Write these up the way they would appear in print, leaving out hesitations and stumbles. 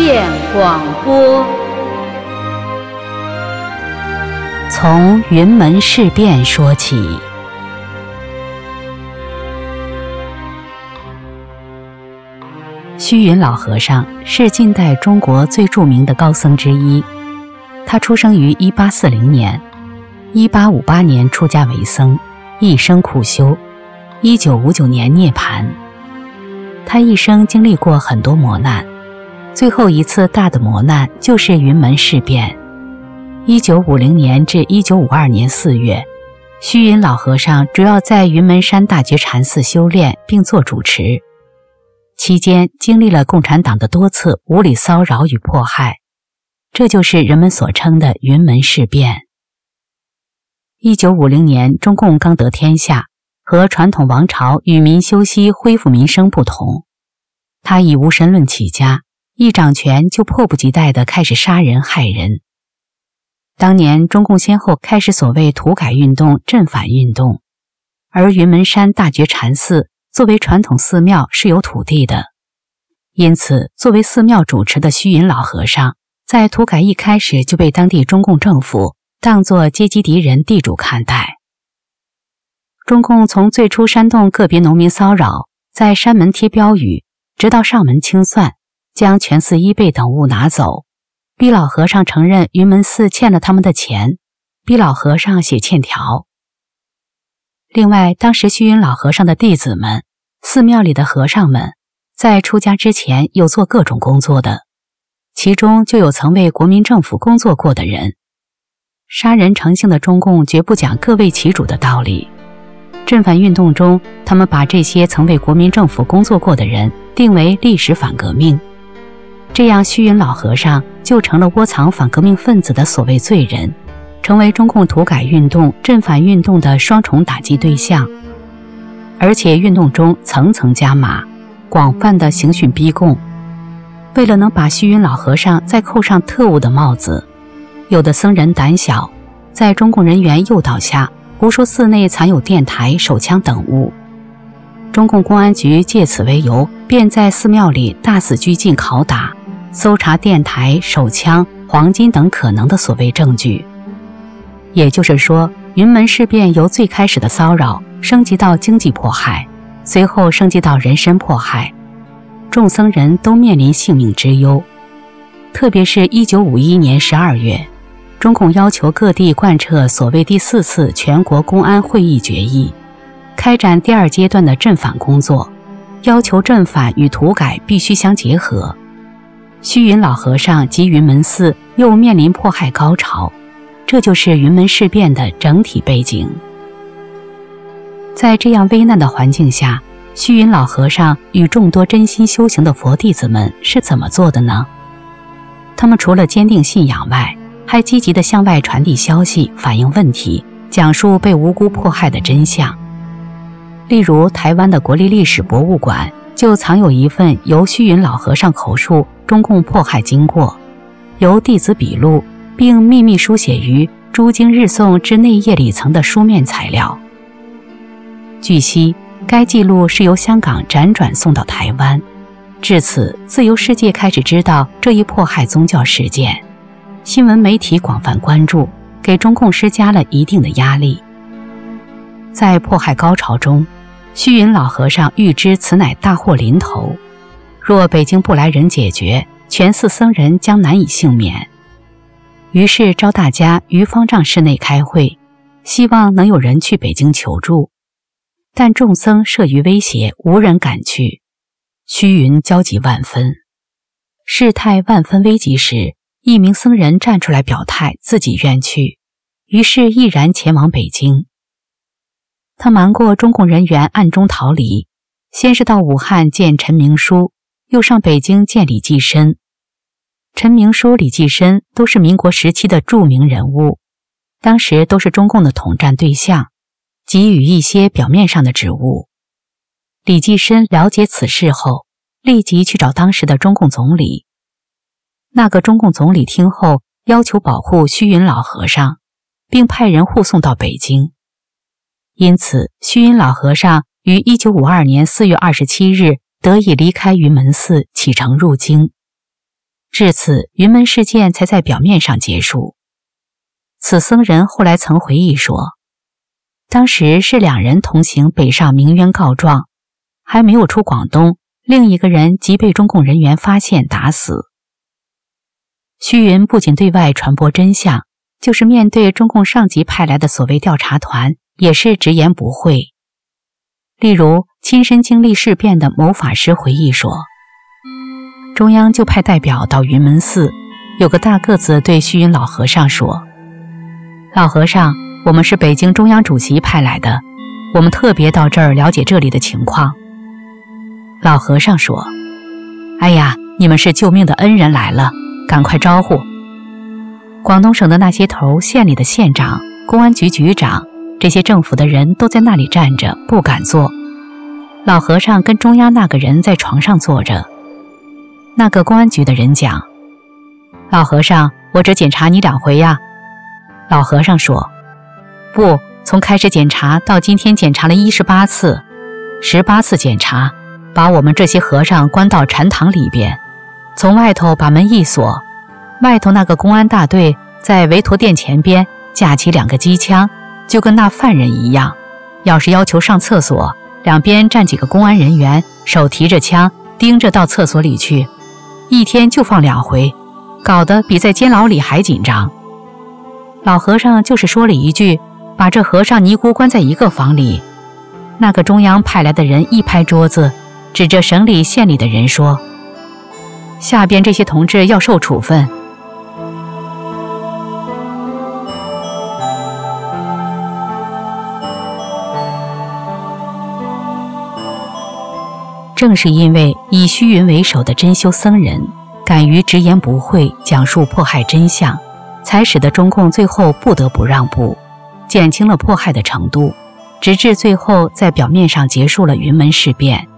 遍广播。 从云门事变说起。虚云老和尚是近代中国最著名的高僧之一，他出生于1840年，1858年出家为僧，一生苦修，1959年涅槃。他一生经历过很多磨难，最后一次大的磨难就是云门事变。1950年至1952年4月，虚云老和尚主要在云门山大觉禅寺修炼并做主持，期间经历了共产党的多次无理骚扰与迫害，这就是人们所称的云门事变。1950年中共刚得天下，和传统王朝与民休息恢复民生不同，他以无神论起家，一掌权就迫不及待地开始杀人害人。当年中共先后开始所谓土改运动、镇反运动，而云门山大觉禅寺作为传统寺庙是有土地的，因此作为寺庙主持的虚云老和尚在土改一开始就被当地中共政府当作阶级敌人地主看待。中共从最初煽动个别农民骚扰，在山门贴标语，直到上门清算，将全寺衣被等物拿走，逼老和尚承认云门寺欠了他们的钱，逼老和尚写欠条。另外，当时虚云老和尚的弟子们、寺庙里的和尚们，在出家之前有做各种工作的，其中就有曾为国民政府工作过的人。杀人成性的中共绝不讲各为其主的道理。镇反运动中，他们把这些曾为国民政府工作过的人定为历史反革命，这样虚云老和尚就成了窝藏反革命分子的所谓罪人，成为中共土改运动、镇反运动的双重打击对象。而且运动中层层加码，广泛的刑讯逼供。为了能把虚云老和尚再扣上特务的帽子，有的僧人胆小，在中共人员诱导下胡说寺内藏有电台、手枪等物。中共公安局借此为由，便在寺庙里大肆拘禁拷打，搜查电台、手枪、黄金等可能的所谓证据。也就是说，云门事变由最开始的骚扰升级到经济迫害，随后升级到人身迫害，众僧人都面临性命之忧。特别是1951年12月，中共要求各地贯彻所谓第4次全国公安会议决议，开展第2阶段的镇反工作，要求镇反与土改必须相结合。虚云老和尚及云门寺又面临迫害高潮，这就是云门事变的整体背景。在这样危难的环境下，虚云老和尚与众多真心修行的佛弟子们是怎么做的呢？他们除了坚定信仰外，还积极地向外传递消息，反映问题，讲述被无辜迫害的真相。例如，台湾的国立历史博物馆就藏有一份由虚云老和尚口述中共迫害经过，由弟子笔录，并秘密书写于诸经日诵之内页里层的书面材料。据悉，该记录是由香港辗转送到台湾，至此自由世界开始知道这一迫害宗教事件，新闻媒体广泛关注，给中共施加了一定的压力。在迫害高潮中，虚云老和尚预知此乃大祸临头，若北京不来人解决，全寺僧人将难以幸免。于是召大家于方丈室内开会，希望能有人去北京求助。但众僧慑于威胁，无人敢去。虚云焦急万分。事态万分危急时，一名僧人站出来表态自己愿去，于是毅然前往北京。他瞒过中共人员，暗中逃离，先是到武汉见陈明书，又上北京见李济深。陈明书、李济深都是民国时期的著名人物，当时都是中共的统战对象，给予一些表面上的职务。李济深了解此事后，立即去找当时的中共总理。那个中共总理听后，要求保护虚云老和尚，并派人护送到北京。因此，虚云老和尚于1952年4月27日得以离开云门寺，启程入京。 至此云门事件才在表面上结束。此僧人后来曾回忆说，当时是2人同行北上鸣冤告状，还没有出广东，另一个人即被中共人员发现打死。虚云不仅对外传播真相，就是面对中共上级派来的所谓调查团，也是直言不讳。例如亲身经历事变的某法师回忆说，中央就派代表到云门寺，有个大个子对虚云老和尚说，老和尚，我们是北京中央主席派来的，我们特别到这儿了解这里的情况。老和尚说，哎呀，你们是救命的恩人来了，赶快招呼。广东省的那些头，县里的县长、公安局局长，这些政府的人都在那里站着，不敢坐。老和尚跟中央那个人在床上坐着。那个公安局的人讲，老和尚，我只检查你2回呀。老和尚说，不，从开始检查到今天检查了18次，18次检查，把我们这些和尚关到禅堂里边，从外头把门一锁，外头那个公安大队在维陀殿前边架起2个机枪，就跟那犯人一样，要是要求上厕所，两边站几个公安人员，手提着枪盯着到厕所里去，一天就放2回，搞得比在监牢里还紧张。老和尚就是说了一句，把这和尚尼姑关在一个房里。那个中央派来的人一拍桌子，指着省里县里的人说，下边这些同志要受处分。正是因为以虚云为首的真修僧人敢于直言不讳讲述迫害真相，才使得中共最后不得不让步，减轻了迫害的程度，直至最后在表面上结束了云门事变。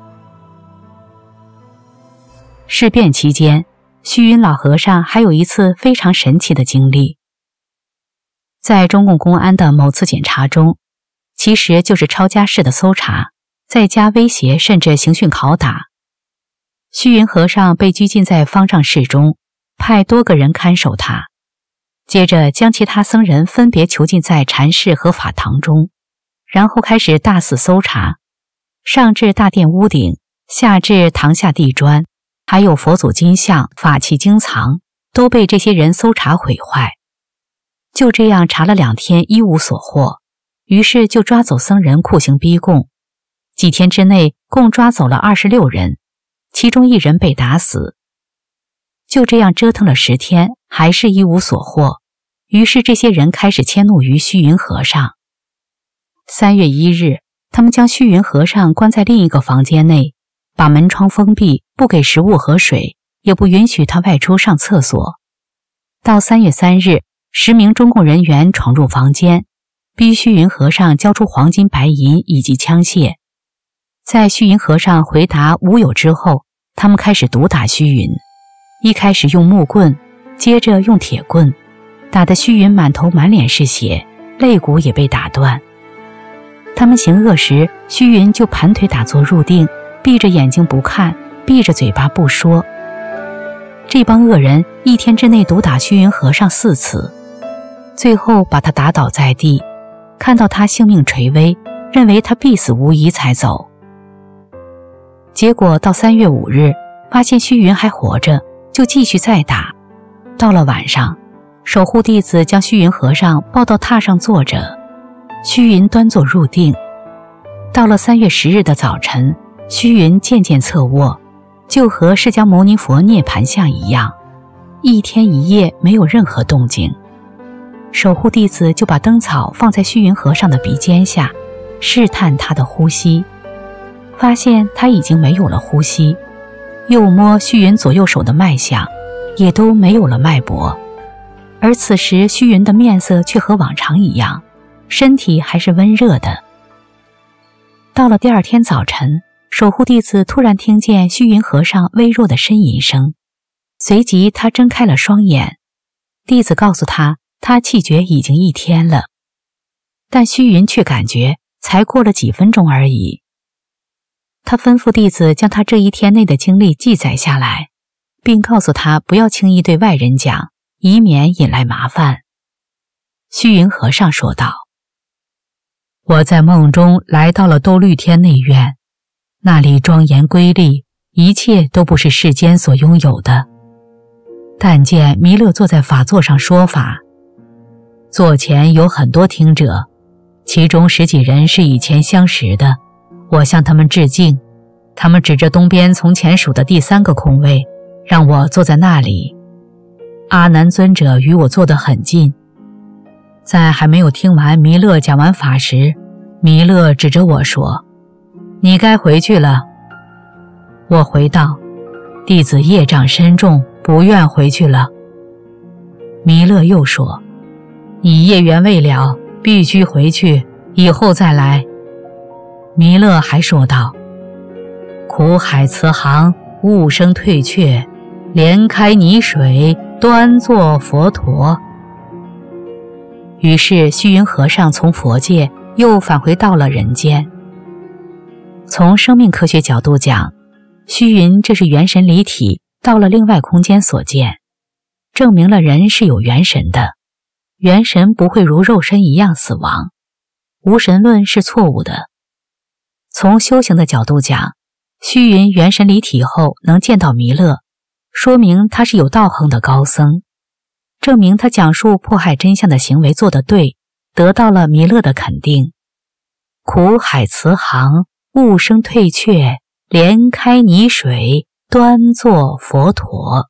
事变期间，虚云老和尚还有一次非常神奇的经历。在中共公安的某次检查中，其实就是抄家式的搜查，再加威胁甚至刑讯拷打。虚云和尚被拘禁在方丈室中，派多个人看守他，接着将其他僧人分别囚禁在禅室和法堂中，然后开始大肆搜查，上至大殿屋顶，下至堂下地砖，还有佛祖金像、法器经藏，都被这些人搜查毁坏。就这样查了2天，一无所获，于是就抓走僧人酷刑逼供。几天之内共抓走了26人，其中1人被打死。就这样折腾了10天，还是一无所获，于是这些人开始迁怒于虚云和尚。3月1日，他们将虚云和尚关在另一个房间内，把门窗封闭，不给食物和水，也不允许他外出上厕所。到3月3日，10名中共人员闯入房间，逼虚云和尚交出黄金白银以及枪械。在虚云和尚回答无有之后，他们开始毒打虚云，一开始用木棍，接着用铁棍，打得虚云满头满脸是血，肋骨也被打断。他们行恶时，虚云就盘腿打坐入定，闭着眼睛不看，闭着嘴巴不说。这帮恶人1天之内毒打虚云和尚4次，最后把他打倒在地，看到他性命垂危，认为他必死无疑才走。结果到3月5日，发现虚云还活着，就继续再打。到了晚上，守护弟子将虚云和尚抱到榻上坐着，虚云端坐入定。到了3月10日的早晨，虚云渐渐侧卧，就和释迦牟尼佛涅盘像一样，1天1夜没有任何动静。守护弟子就把灯草放在虚云和尚的鼻尖下，试探他的呼吸，发现他已经没有了呼吸，又摸虚云左右手的脉象，也都没有了脉搏。而此时虚云的面色却和往常一样，身体还是温热的。到了第2天早晨，守护弟子突然听见虚云和尚微弱的呻吟声，随即他睁开了双眼。弟子告诉他，他气绝已经1天了，但虚云却感觉才过了几分钟而已。他吩咐弟子将他这1天内的经历记载下来， 并告诉他不要轻易对外人讲，以免引来麻烦。虚云和尚说道：我在梦中来到了兜率天内院，那里庄严瑰丽，一切都不是世间所拥有的。但见弥勒坐在法座上说法，座前有很多听者，其中10几人是以前相识的，我向他们致敬，他们指着东边从前数的第3个空位，让我坐在那里。阿难尊者与我坐得很近，在还没有听完弥勒讲完法时，弥勒指着我说：你该回去了。我回道：弟子业障深重，不愿回去了。弥勒又说：你业缘未了，必须回去，以后再来。弥勒还说道：苦海慈航，勿生退却，莲开泥水，端坐佛陀。于是虚云和尚从佛界又返回到了人间。从生命科学角度讲，虚云这是元神离体到了另外空间所见，证明了人是有元神的，元神不会如肉身一样死亡。无神论是错误的。从修行的角度讲，虚云元神离体后能见到弥勒，说明他是有道行的高僧，证明他讲述迫害真相的行为做得对，得到了弥勒的肯定。苦海慈航，勿生退却，莲开泥水，端坐佛陀。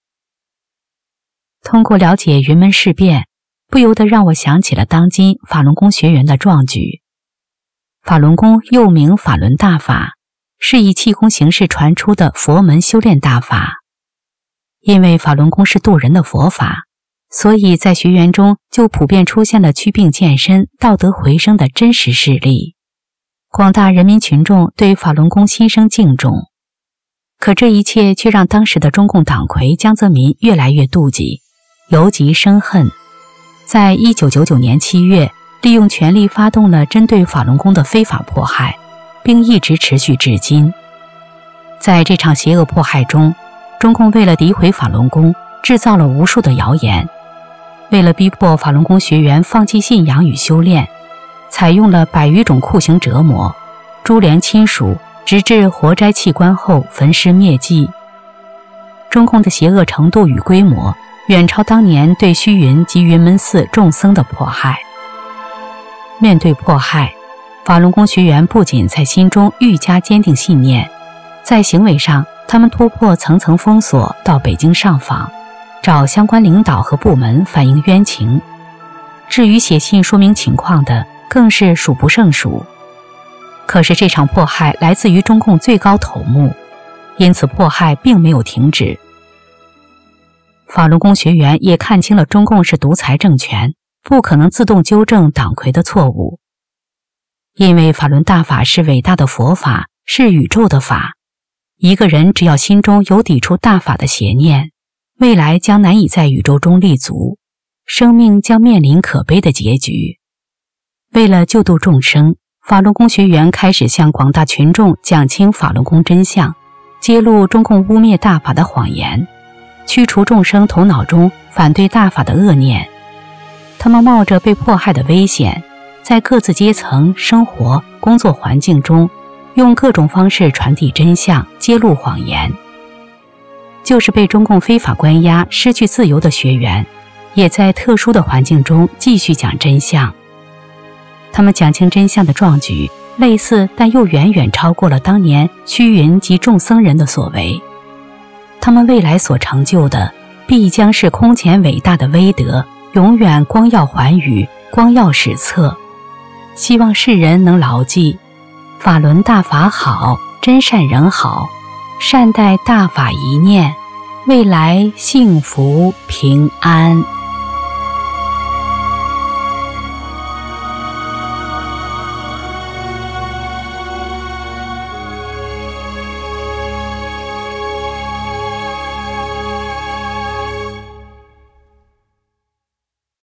通过了解云门事变，不由得让我想起了当今法轮功学员的壮举。法轮功又名法轮大法，是以气功形式传出的佛门修炼大法。因为法轮功是渡人的佛法，所以在学员中就普遍出现了祛病健身、道德回升的真实事例。广大人民群众对法轮功心生敬重。可这一切却让当时的中共党魁江泽民越来越妒忌，尤其生恨。在1999年7月，利用权力发动了针对法轮功的非法迫害，并一直持续至今。在这场邪恶迫害中，中共为了诋毁法轮功，制造了无数的谣言。为了逼迫法轮功学员放弃信仰与修炼，采用了100余种酷刑折磨，株连亲属，直至活摘器官后焚尸灭迹。中共的邪恶程度与规模远超当年对虚云及云门寺众僧的迫害。面对迫害，法轮功学员不仅在心中愈加坚定信念，在行为上他们突破层层封锁，到北京上访，找相关领导和部门反映冤情。至于写信说明情况的，更是数不胜数。可是这场迫害来自于中共最高头目，因此迫害并没有停止。法轮功学员也看清了中共是独裁政权，不可能自动纠正党魁的错误。因为法轮大法是伟大的佛法，是宇宙的法，一个人只要心中有抵触大法的邪念，未来将难以在宇宙中立足，生命将面临可悲的结局。为了救度众生，法轮功学员开始向广大群众讲清法轮功真相，揭露中共污蔑大法的谎言，驱除众生头脑中反对大法的恶念。他们冒着被迫害的危险，在各自阶层、生活、工作环境中，用各种方式传递真相，揭露谎言。就是被中共非法关押、失去自由的学员，也在特殊的环境中继续讲真相。他们讲清真相的壮举，类似但又远远超过了当年虚云及众僧人的所为。他们未来所成就的，必将是空前伟大的威德，永远光耀寰宇，光耀史册。希望世人能牢记，法轮大法好，真善人好，善待大法一念，未来幸福平安。